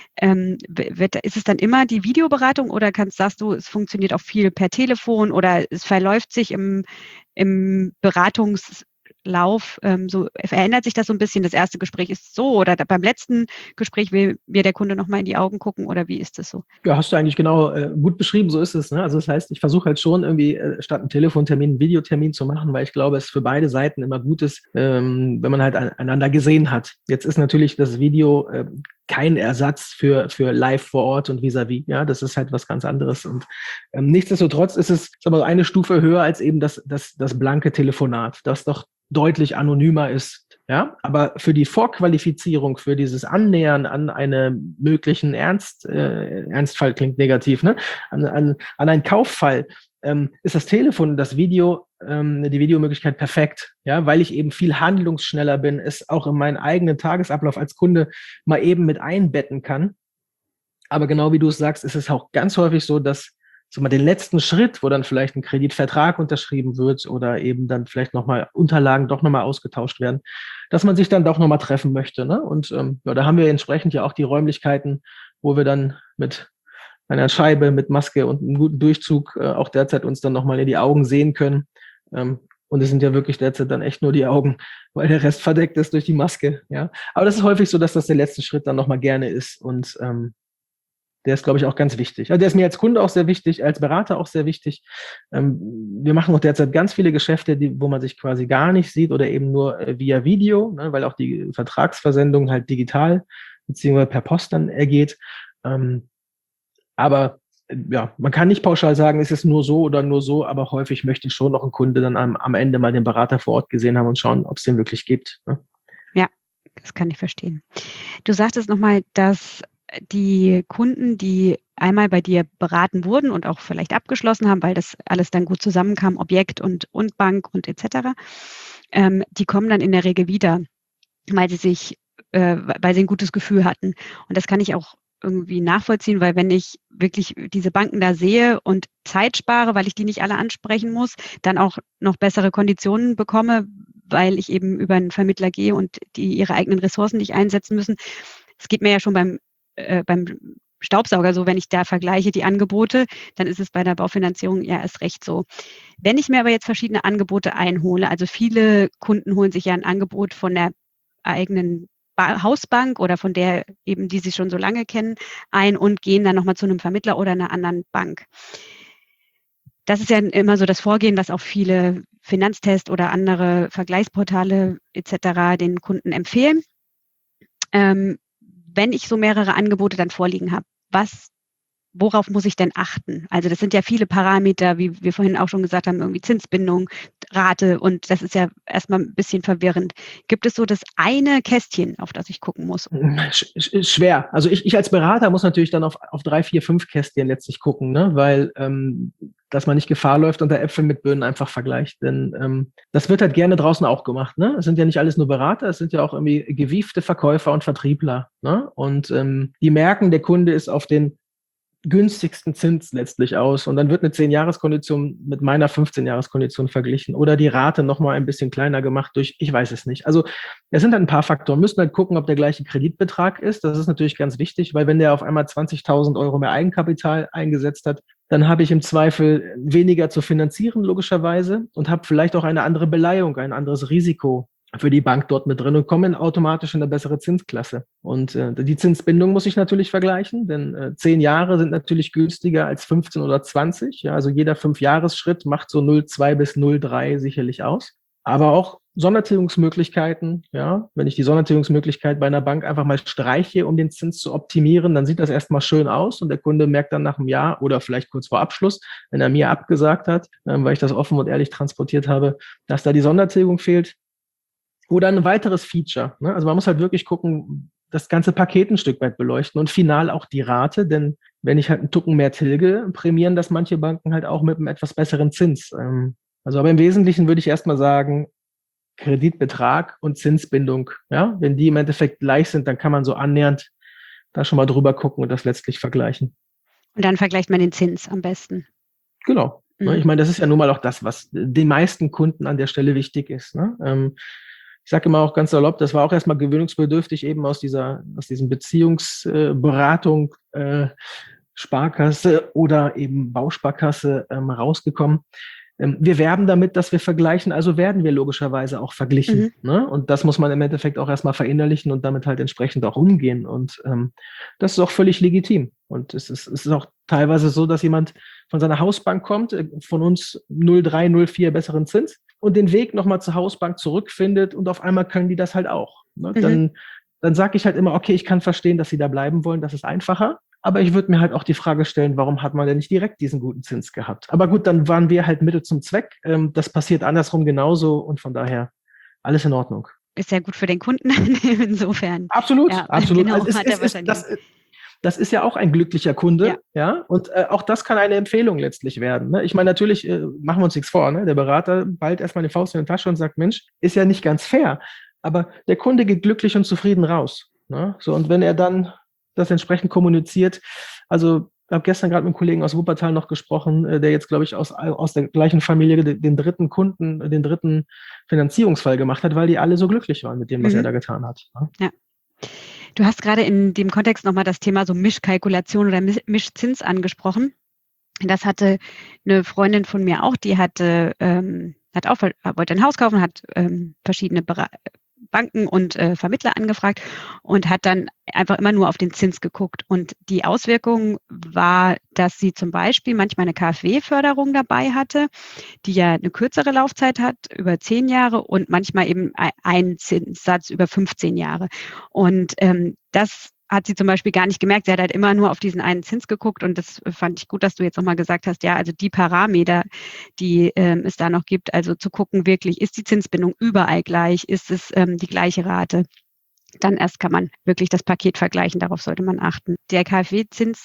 A: ist es dann immer die Videoberatung oder sagst du, es funktioniert auch viel per Telefon oder es verläuft sich im Beratungslauf, so verändert sich das so ein bisschen, das erste Gespräch ist so oder beim letzten Gespräch will mir der Kunde nochmal in die Augen gucken oder wie ist das so?
B: Ja, hast du eigentlich genau gut beschrieben, so ist es. Ne? Also das heißt, ich versuche halt schon irgendwie statt einen Telefontermin einen Videotermin zu machen, weil ich glaube, es für beide Seiten immer gut ist, wenn man halt einander gesehen hat. Jetzt ist natürlich das Video kein Ersatz für live vor Ort und vis-à-vis. Ja, das ist halt was ganz anderes. Und nichtsdestotrotz ist es aber eine Stufe höher als eben das blanke Telefonat, das doch deutlich anonymer ist. Ja, aber für die Vorqualifizierung, für dieses Annähern an einen möglichen Ernstfall klingt negativ, ne? An einen Kauffall, ist das Telefon, das Video, die Videomöglichkeit perfekt, ja, weil ich eben viel handlungsschneller bin, es auch in meinen eigenen Tagesablauf als Kunde mal eben mit einbetten kann. Aber genau wie du es sagst, ist es auch ganz häufig so, dass so mal den letzten Schritt, wo dann vielleicht ein Kreditvertrag unterschrieben wird oder eben dann vielleicht nochmal Unterlagen doch nochmal ausgetauscht werden, dass man sich dann doch nochmal treffen möchte. Ne? Und ja, da haben wir entsprechend ja auch die Räumlichkeiten, wo wir dann mit einer Scheibe, mit Maske und einem guten Durchzug auch derzeit uns dann nochmal in die Augen sehen können. Und es sind ja wirklich derzeit dann echt nur die Augen, weil der Rest verdeckt ist durch die Maske. Ja, aber das ist häufig so, dass das der letzte Schritt dann nochmal gerne ist und der ist, glaube ich, auch ganz wichtig. Also der ist mir als Kunde auch sehr wichtig, als Berater auch sehr wichtig. Wir machen auch derzeit ganz viele Geschäfte, wo man sich quasi gar nicht sieht oder eben nur via Video, ne, weil auch die Vertragsversendung halt digital beziehungsweise per Post dann ergeht. Aber ja, man kann nicht pauschal sagen, es ist nur so oder nur so, aber häufig möchte schon noch ein Kunde dann am Ende mal den Berater vor Ort gesehen haben und schauen, ob es den wirklich gibt. Ne?
A: Ja, das kann ich verstehen. Du sagtest nochmal, dass die Kunden, die einmal bei dir beraten wurden und auch vielleicht abgeschlossen haben, weil das alles dann gut zusammenkam, Objekt und Bank und etc., die kommen dann in der Regel wieder, weil sie ein gutes Gefühl hatten. Und das kann ich auch irgendwie nachvollziehen, weil wenn ich wirklich diese Banken da sehe und Zeit spare, weil ich die nicht alle ansprechen muss, dann auch noch bessere Konditionen bekomme, weil ich eben über einen Vermittler gehe und die ihre eigenen Ressourcen nicht einsetzen müssen. Es geht mir ja schon beim Staubsauger so, wenn ich da vergleiche die Angebote, dann ist es bei der Baufinanzierung ja erst recht so. Wenn ich mir aber jetzt verschiedene Angebote einhole, also viele Kunden holen sich ja ein Angebot von der eigenen Hausbank oder von der eben, die sie schon so lange kennen, ein und gehen dann nochmal zu einem Vermittler oder einer anderen Bank. Das ist ja immer so das Vorgehen, was auch viele Finanztest oder andere Vergleichsportale etc. den Kunden empfehlen. Wenn ich so mehrere Angebote dann vorliegen habe, worauf muss ich denn achten? Also das sind ja viele Parameter, wie wir vorhin auch schon gesagt haben, irgendwie Zinsbindung, Rate, und das ist ja erstmal ein bisschen verwirrend. Gibt es so das eine Kästchen, auf das ich gucken muss?
B: Schwer. Also ich als Berater muss natürlich dann auf 3, 4, 5 Kästchen letztlich gucken, ne? Weil dass man nicht Gefahr läuft und der Äpfel mit Birnen einfach vergleicht. Denn das wird halt gerne draußen auch gemacht. Ne? Es sind ja nicht alles nur Berater, es sind ja auch irgendwie gewiefte Verkäufer und Vertriebler. Ne? Und die merken, der Kunde ist auf den günstigsten Zins letztlich aus. Und dann wird eine 10-Jahres-Kondition mit meiner 15-Jahres-Kondition verglichen oder die Rate nochmal ein bisschen kleiner gemacht durch, ich weiß es nicht. Also es sind halt ein paar Faktoren. Wir müssen halt gucken, ob der gleiche Kreditbetrag ist. Das ist natürlich ganz wichtig, weil wenn der auf einmal 20.000 Euro mehr Eigenkapital eingesetzt hat, dann habe ich im Zweifel weniger zu finanzieren, logischerweise, und habe vielleicht auch eine andere Beleihung, ein anderes Risiko für die Bank dort mit drin und kommen automatisch in eine bessere Zinsklasse. Und die Zinsbindung muss ich natürlich vergleichen, denn 10 Jahre sind natürlich günstiger als 15 oder 20. Ja, also jeder 5-Jahres-Schritt macht so 0,2 bis 0,3 sicherlich aus. Aber auch Sondertilgungsmöglichkeiten, ja, wenn ich die Sondertilgungsmöglichkeit bei einer Bank einfach mal streiche, um den Zins zu optimieren, dann sieht das erstmal schön aus und der Kunde merkt dann nach einem Jahr oder vielleicht kurz vor Abschluss, wenn er mir abgesagt hat, weil ich das offen und ehrlich transportiert habe, dass da die Sondertilgung fehlt. Oder ein weiteres Feature. Ne? Also man muss halt wirklich gucken, das ganze Paket ein Stück weit beleuchten und final auch die Rate, denn wenn ich halt einen Tucken mehr tilge, prämieren das manche Banken halt auch mit einem etwas besseren Zins. Also aber im Wesentlichen würde ich erstmal sagen, Kreditbetrag und Zinsbindung. Ja, wenn die im Endeffekt gleich sind, dann kann man so annähernd da schon mal drüber gucken und das letztlich vergleichen.
A: Und dann vergleicht man den Zins am besten.
B: Genau. Mhm. Ich meine, das ist ja nun mal auch das, was den meisten Kunden an der Stelle wichtig ist. Ne? Ich sage immer auch ganz salopp, das war auch erstmal gewöhnungsbedürftig, eben aus diesem Beziehungsberatung, Sparkasse oder eben Bausparkasse rausgekommen. Wir werben damit, dass wir vergleichen, also werden wir logischerweise auch verglichen. Mhm. Ne? Und das muss man im Endeffekt auch erstmal verinnerlichen und damit halt entsprechend auch umgehen. Und das ist auch völlig legitim. Und es ist auch teilweise so, dass jemand von seiner Hausbank kommt, von uns 0,3, 0,4 besseren Zins und den Weg nochmal zur Hausbank zurückfindet und auf einmal können die das halt auch. Ne? Mhm. Dann sage ich halt immer, okay, ich kann verstehen, dass sie da bleiben wollen, das ist einfacher. Aber ich würde mir halt auch die Frage stellen, warum hat man denn nicht direkt diesen guten Zins gehabt? Aber gut, dann waren wir halt Mittel zum Zweck. Das passiert andersrum genauso und von daher alles in Ordnung.
A: Ist ja gut für den Kunden insofern.
B: Absolut,
A: ja,
B: absolut.
A: Genau,
B: also das ist ja auch ein glücklicher Kunde, ja. Und auch das kann eine Empfehlung letztlich werden. Ne? Ich meine, natürlich machen wir uns nichts vor. Ne? Der Berater ballt erstmal die Faust in die Tasche und sagt, Mensch, ist ja nicht ganz fair. Aber der Kunde geht glücklich und zufrieden raus. Ne? So, und wenn er dann das entsprechend kommuniziert. Also ich habe gestern gerade mit einem Kollegen aus Wuppertal noch gesprochen, der jetzt, glaube ich, aus der gleichen Familie den dritten Finanzierungsfall gemacht hat, weil die alle so glücklich waren mit dem, was er da getan hat. Ne?
A: Ja. Du hast gerade in dem Kontext nochmal das Thema so Mischkalkulation oder Mischzins angesprochen. Das hatte eine Freundin von mir auch, die wollte ein Haus kaufen, hat verschiedene Banken und Vermittler angefragt und hat dann einfach immer nur auf den Zins geguckt. Und die Auswirkung war, dass sie zum Beispiel manchmal eine KfW-Förderung dabei hatte, die ja eine kürzere Laufzeit hat, über 10 Jahre und manchmal eben einen Zinssatz über 15 Jahre. Und das hat sie zum Beispiel gar nicht gemerkt. Sie hat halt immer nur auf diesen einen Zins geguckt und das fand ich gut, dass du jetzt nochmal gesagt hast, ja, also die Parameter, die es da noch gibt, also zu gucken wirklich, ist die Zinsbindung überall gleich, ist es die gleiche Rate, dann erst kann man wirklich das Paket vergleichen, darauf sollte man achten. Der KfW-Zins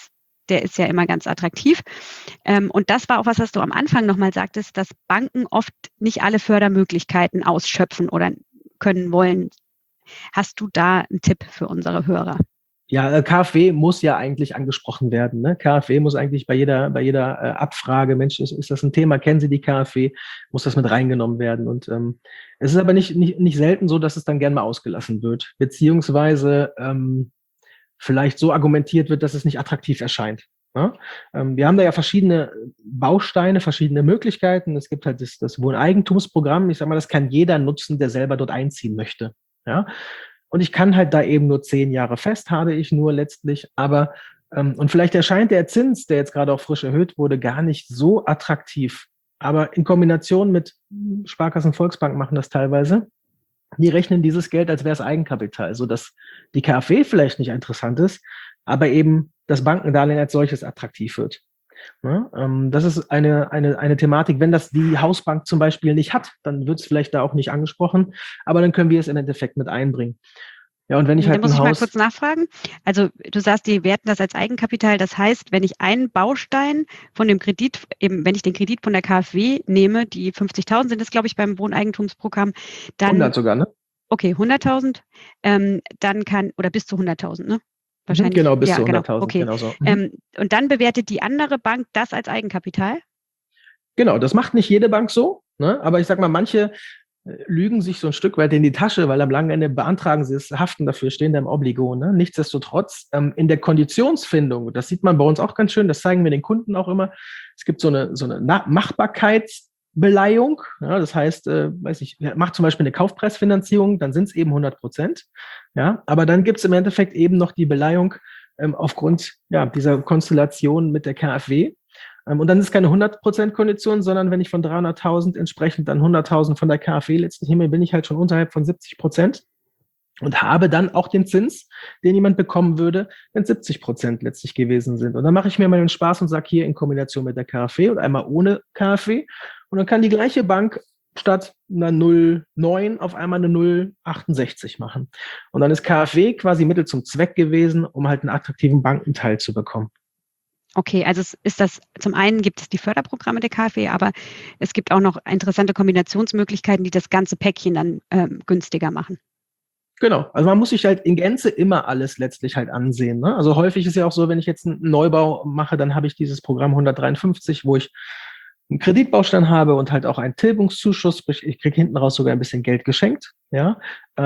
A: der ist ja immer ganz attraktiv. Und das war auch was du am Anfang nochmal sagtest, dass Banken oft nicht alle Fördermöglichkeiten ausschöpfen oder können wollen. Hast du da einen Tipp für unsere Hörer?
B: Ja, KfW muss ja eigentlich angesprochen werden. Ne? KfW muss eigentlich bei jeder Abfrage, Mensch, ist das ein Thema, kennen Sie die KfW, muss das mit reingenommen werden. Und es ist aber nicht selten so, dass es dann gern mal ausgelassen wird, beziehungsweise vielleicht so argumentiert wird, dass es nicht attraktiv erscheint. Ja? Wir haben da ja verschiedene Bausteine, verschiedene Möglichkeiten. Es gibt halt das Wohneigentumsprogramm. Ich sage mal, das kann jeder nutzen, der selber dort einziehen möchte. Ja? Und ich kann halt da eben nur 10 Jahre fest, habe ich nur letztlich. Aber, und vielleicht erscheint der Zins, der jetzt gerade auch frisch erhöht wurde, gar nicht so attraktiv. Aber in Kombination mit Sparkassen, Volksbank machen das teilweise. Die rechnen dieses Geld, als wäre es Eigenkapital, sodass die KfW vielleicht nicht interessant ist, aber eben das Bankendarlehen als solches attraktiv wird. Ja, das ist eine Thematik. Wenn das die Hausbank zum Beispiel nicht hat, dann wird es vielleicht da auch nicht angesprochen, aber dann können wir es im Endeffekt mit einbringen. Ja, und wenn ich
A: Da
B: halt
A: muss
B: ein
A: ich mal
B: Haus,
A: kurz nachfragen. Also du sagst, die werten das als Eigenkapital. Das heißt, wenn ich einen Baustein von dem Kredit, eben wenn ich den Kredit von der KfW nehme, die 50.000 sind es, glaube ich, beim Wohneigentumsprogramm, dann,
B: 100 sogar, ne?
A: okay, 100.000, dann kann, oder bis zu 100.000, ne? Wahrscheinlich,
B: Genau, bis
A: ja,
B: zu
A: genau,
B: 100.000,
A: okay.
B: genau so.
A: Und dann bewertet die andere Bank das als Eigenkapital?
B: Genau, das macht nicht jede Bank so, ne? Aber ich sag mal, manche lügen sich so ein Stück weit in die Tasche, weil am langen Ende beantragen sie es, haften dafür, stehen da im Obligo. Ne? Nichtsdestotrotz, in der Konditionsfindung, das sieht man bei uns auch ganz schön, das zeigen wir den Kunden auch immer, es gibt so eine Machbarkeitsbeleihung. Ja, das heißt, weiß ich, macht zum Beispiel eine Kaufpreisfinanzierung, dann sind es eben 100%. Ja, aber dann gibt es im Endeffekt eben noch die Beleihung aufgrund dieser Konstellation mit der KfW. Und dann ist es keine 100% Kondition, sondern wenn ich von 300.000 entsprechend dann 100.000 von der KfW letztlich nehme, bin ich halt schon unterhalb von 70% und habe dann auch den Zins, den jemand bekommen würde, wenn 70% letztlich gewesen sind. Und dann mache ich mir mal den Spaß und sage hier in Kombination mit der KfW und einmal ohne KfW. Und dann kann die gleiche Bank statt einer 0,9 auf einmal eine 0,68 machen. Und dann ist KfW quasi Mittel zum Zweck gewesen, um halt einen attraktiven Bankenteil zu bekommen.
A: Okay, also zum einen gibt es die Förderprogramme der KfW, aber es gibt auch noch interessante Kombinationsmöglichkeiten, die das ganze Päckchen dann günstiger machen.
B: Genau, also man muss sich halt in Gänze immer alles letztlich halt ansehen. Ne? Also häufig ist ja auch so, wenn ich jetzt einen Neubau mache, dann habe ich dieses Programm 153, wo ich einen Kreditbaustein habe und halt auch einen Tilgungszuschuss, sprich ich kriege hinten raus sogar ein bisschen Geld geschenkt. Ja,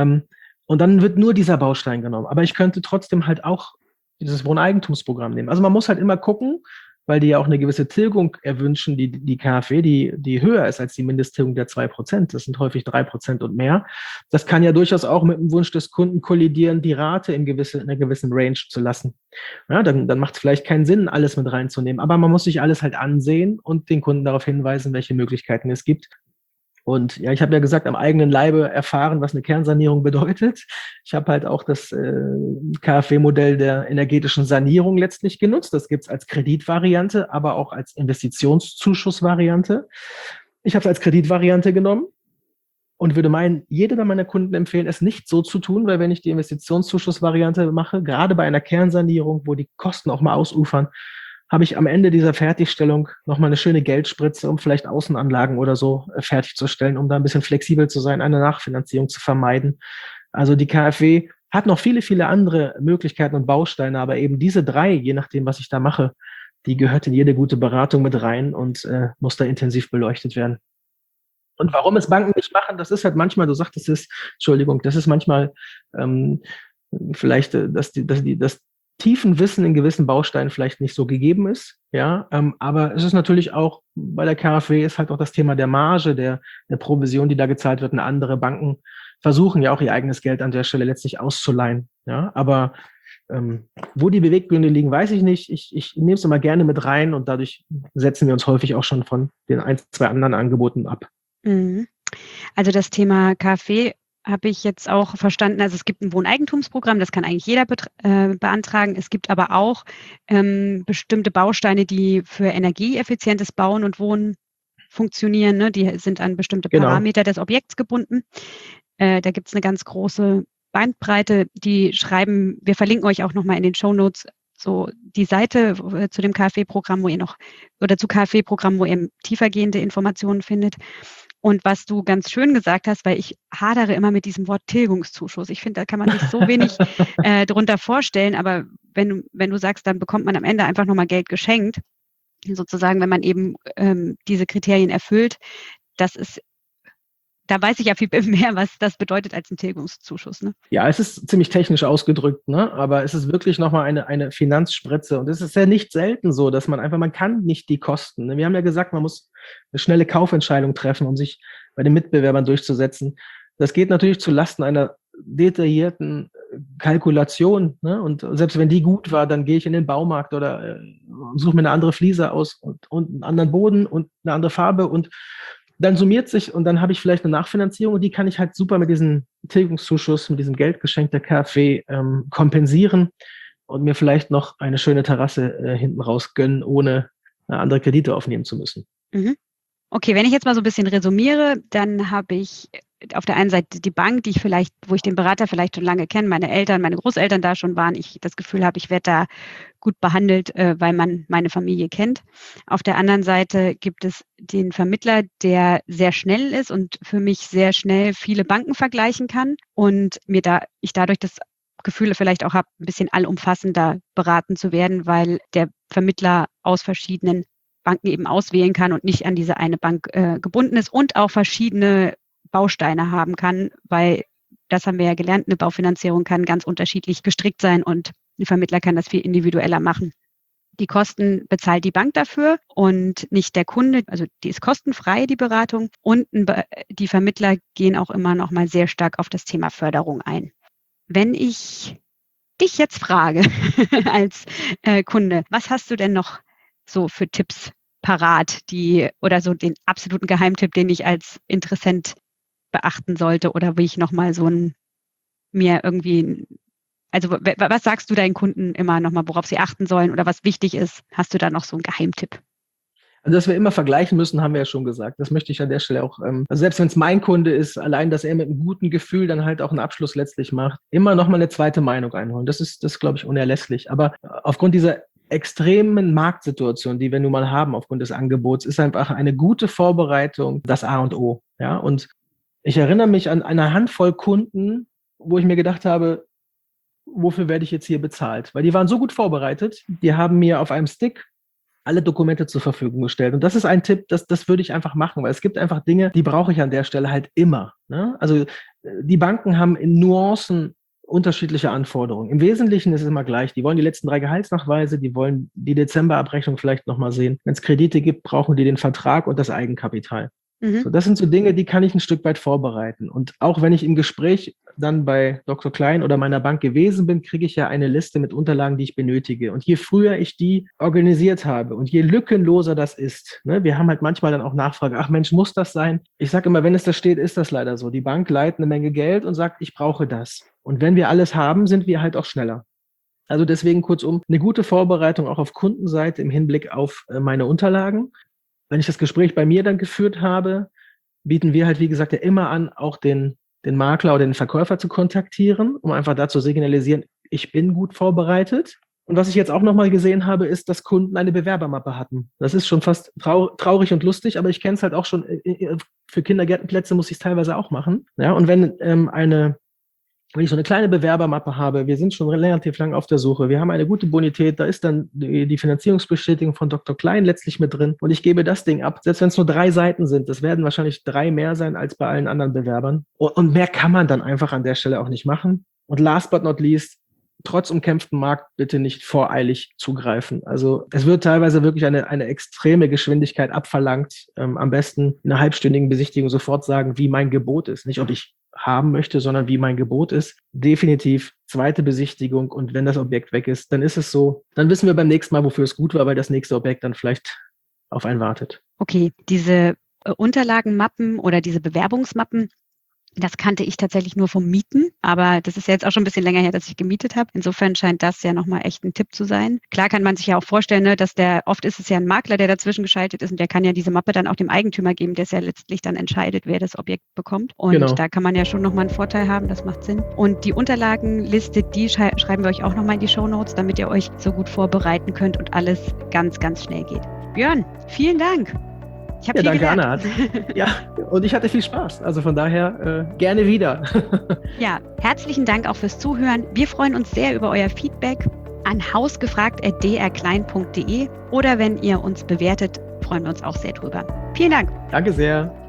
B: und dann wird nur dieser Baustein genommen. Aber ich könnte trotzdem halt auch dieses Wohneigentumsprogramm nehmen. Also man muss halt immer gucken, weil die ja auch eine gewisse Tilgung erwünschen, die KfW, die höher ist als die Mindesttilgung der 2%. Das sind häufig 3% und mehr. Das kann ja durchaus auch mit dem Wunsch des Kunden kollidieren, die Rate in einer gewissen Range zu lassen. Ja, dann macht es vielleicht keinen Sinn, alles mit reinzunehmen. Aber man muss sich alles halt ansehen und den Kunden darauf hinweisen, welche Möglichkeiten es gibt. Und ja, ich habe ja gesagt, am eigenen Leibe erfahren, was eine Kernsanierung bedeutet. Ich habe halt auch das KfW-Modell der energetischen Sanierung letztlich genutzt. Das gibt es als Kreditvariante, aber auch als Investitionszuschussvariante. Ich habe es als Kreditvariante genommen und würde meinen, jeder meiner Kunden empfehlen, es nicht so zu tun, weil wenn ich die Investitionszuschussvariante mache, gerade bei einer Kernsanierung, wo die Kosten auch mal ausufern, habe ich am Ende dieser Fertigstellung nochmal eine schöne Geldspritze, um vielleicht Außenanlagen oder so fertigzustellen, um da ein bisschen flexibel zu sein, eine Nachfinanzierung zu vermeiden. Also die KfW hat noch viele, viele andere Möglichkeiten und Bausteine, aber eben diese 3, je nachdem, was ich da mache, die gehört in jede gute Beratung mit rein und muss da intensiv beleuchtet werden. Und warum es Banken nicht machen, das ist halt manchmal, du sagtest es, Entschuldigung, das ist manchmal vielleicht, dass das tiefen Wissen in gewissen Bausteinen vielleicht nicht so gegeben ist, ja, aber es ist natürlich auch bei der KfW ist halt auch das Thema der Marge, der Provision, die da gezahlt wird. Und andere Banken versuchen ja auch ihr eigenes Geld an der Stelle letztlich auszuleihen, ja, aber wo die Beweggründe liegen, weiß ich nicht. Ich nehme es immer gerne mit rein und dadurch setzen wir uns häufig auch schon von den 1, 2 anderen Angeboten ab.
A: Also das Thema KfW habe ich jetzt auch verstanden. Also es gibt ein Wohneigentumsprogramm, das kann eigentlich jeder beantragen. Es gibt aber auch bestimmte Bausteine, die für energieeffizientes Bauen und Wohnen funktionieren. Ne? Die sind an bestimmte Parameter des Objekts gebunden. Da gibt es eine ganz große Bandbreite. Die schreiben, wir verlinken euch auch nochmal in den Shownotes so die Seite zu dem KfW-Programm, zu KfW-Programm, wo ihr tiefergehende Informationen findet. Und was du ganz schön gesagt hast, weil ich hadere immer mit diesem Wort Tilgungszuschuss. Ich finde, da kann man sich so wenig drunter vorstellen. Aber wenn du sagst, dann bekommt man am Ende einfach nochmal Geld geschenkt, sozusagen, wenn man eben diese Kriterien erfüllt, da weiß ich ja viel mehr, was das bedeutet als ein Tilgungszuschuss. Ne?
B: Ja, es ist ziemlich technisch ausgedrückt, ne? Aber es ist wirklich nochmal eine Finanzspritze. Und es ist ja nicht selten so, dass man kann nicht die Kosten. Ne? Wir haben ja gesagt, man muss eine schnelle Kaufentscheidung treffen, um sich bei den Mitbewerbern durchzusetzen. Das geht natürlich zu Lasten einer detaillierten Kalkulation. Ne? Und selbst wenn die gut war, dann gehe ich in den Baumarkt oder suche mir eine andere Fliese aus und einen anderen Boden und eine andere Farbe und dann summiert sich und dann habe ich vielleicht eine Nachfinanzierung und die kann ich halt super mit diesem Tilgungszuschuss, mit diesem Geldgeschenk der KfW kompensieren und mir vielleicht noch eine schöne Terrasse hinten raus gönnen, ohne andere Kredite aufnehmen zu müssen.
A: Mhm. Okay, wenn ich jetzt mal so ein bisschen resümiere, dann habe ich auf der einen Seite die Bank, wo ich den Berater vielleicht schon lange kenne, meine Eltern, meine Großeltern da schon waren, ich das Gefühl habe, ich werde da gut behandelt, weil man meine Familie kennt. Auf der anderen Seite gibt es den Vermittler, der sehr schnell ist und für mich sehr schnell viele Banken vergleichen kann und ich dadurch das Gefühl vielleicht auch habe, ein bisschen allumfassender beraten zu werden, weil der Vermittler aus verschiedenen Banken eben auswählen kann und nicht an diese eine Bank gebunden ist und auch verschiedene Bausteine haben kann, weil das haben wir ja gelernt, eine Baufinanzierung kann ganz unterschiedlich gestrickt sein und ein Vermittler kann das viel individueller machen. Die Kosten bezahlt die Bank dafür und nicht der Kunde. Also die ist kostenfrei, die Beratung. Und die Vermittler gehen auch immer noch mal sehr stark auf das Thema Förderung ein. Wenn ich dich jetzt frage als Kunde, was hast du denn noch so für Tipps parat, oder so den absoluten Geheimtipp, den ich als Interessent beachten sollte oder wie ich nochmal was sagst du deinen Kunden immer nochmal, worauf sie achten sollen oder was wichtig ist? Hast du da noch so einen Geheimtipp?
B: Also, dass wir immer vergleichen müssen, haben wir ja schon gesagt. Das möchte ich an der Stelle auch, also selbst wenn es mein Kunde ist, allein, dass er mit einem guten Gefühl dann halt auch einen Abschluss letztlich macht, immer nochmal eine zweite Meinung einholen. Das ist, glaube ich, unerlässlich. Aber aufgrund dieser extremen Marktsituation, die wir nun mal haben, aufgrund des Angebots, ist einfach eine gute Vorbereitung das A und O. Ja, und ich erinnere mich an eine Handvoll Kunden, wo ich mir gedacht habe, wofür werde ich jetzt hier bezahlt? Weil die waren so gut vorbereitet, die haben mir auf einem Stick alle Dokumente zur Verfügung gestellt. Und das ist ein Tipp, das würde ich einfach machen, weil es gibt einfach Dinge, die brauche ich an der Stelle halt immer. Ne? Also die Banken haben in Nuancen unterschiedliche Anforderungen. Im Wesentlichen ist es immer gleich. Die wollen die letzten 3 Gehaltsnachweise, die wollen die Dezemberabrechnung vielleicht nochmal sehen. Wenn es Kredite gibt, brauchen die den Vertrag und das Eigenkapital.
A: Mhm.
B: So, das sind so Dinge, die kann ich ein Stück weit vorbereiten. Und auch wenn ich im Gespräch dann bei Dr. Klein oder meiner Bank gewesen bin, kriege ich ja eine Liste mit Unterlagen, die ich benötige. Und je früher ich die organisiert habe und je lückenloser das ist, ne, wir haben halt manchmal dann auch Nachfrage, ach Mensch, muss das sein? Ich sage immer, wenn es da steht, ist das leider so. Die Bank leiht eine Menge Geld und sagt, ich brauche das. Und wenn wir alles haben, sind wir halt auch schneller. Also deswegen kurzum, eine gute Vorbereitung auch auf Kundenseite im Hinblick auf meine Unterlagen. Wenn ich das Gespräch bei mir dann geführt habe, bieten wir halt, wie gesagt, ja immer an, auch den Makler oder den Verkäufer zu kontaktieren, um einfach da zu signalisieren, ich bin gut vorbereitet. Und was ich jetzt auch nochmal gesehen habe, ist, dass Kunden eine Bewerbermappe hatten. Das ist schon fast traurig und lustig, aber ich kenne es halt auch schon, für Kindergärtenplätze muss ich es teilweise auch machen. Ja, und wenn ich so eine kleine Bewerbermappe habe, wir sind schon relativ lang auf der Suche, wir haben eine gute Bonität, da ist dann die Finanzierungsbestätigung von Dr. Klein letztlich mit drin und ich gebe das Ding ab, selbst wenn es nur 3 Seiten sind, das werden wahrscheinlich 3 mehr sein als bei allen anderen Bewerbern und mehr kann man dann einfach an der Stelle auch nicht machen. Und last but not least, trotz umkämpftem Markt bitte nicht voreilig zugreifen. Also es wird teilweise wirklich eine extreme Geschwindigkeit abverlangt. Am besten in einer halbstündigen Besichtigung sofort sagen, wie mein Gebot ist. Nicht, ob ich haben möchte, sondern wie mein Gebot ist. Definitiv zweite Besichtigung und wenn das Objekt weg ist, dann ist es so. Dann wissen wir beim nächsten Mal, wofür es gut war, weil das nächste Objekt dann vielleicht auf einen wartet.
A: Okay, diese Unterlagenmappen oder diese Bewerbungsmappen, Das kannte ich tatsächlich nur vom Mieten, aber das ist ja jetzt auch schon ein bisschen länger her, dass ich gemietet habe. Insofern scheint das ja nochmal echt ein Tipp zu sein. Klar kann man sich ja auch vorstellen, ne, dass oft ist es ja ein Makler, der dazwischen geschaltet ist und der kann ja diese Mappe dann auch dem Eigentümer geben, der es ja letztlich dann entscheidet, wer das Objekt bekommt. Und
B: Genau.
A: da kann man ja schon nochmal einen Vorteil haben, das macht Sinn. Und die Unterlagenliste, die schreiben wir euch auch nochmal in die Shownotes, damit ihr euch so gut vorbereiten könnt und alles ganz, ganz schnell geht. Björn, vielen Dank. Ich habe viel
B: danke,
A: gelernt.
B: Anna. Ja, und ich hatte viel Spaß. Also von daher gerne wieder.
A: Ja, herzlichen Dank auch fürs Zuhören. Wir freuen uns sehr über euer Feedback an hausgefragt@drklein.de oder wenn ihr uns bewertet, freuen wir uns auch sehr drüber. Vielen Dank.
B: Danke sehr.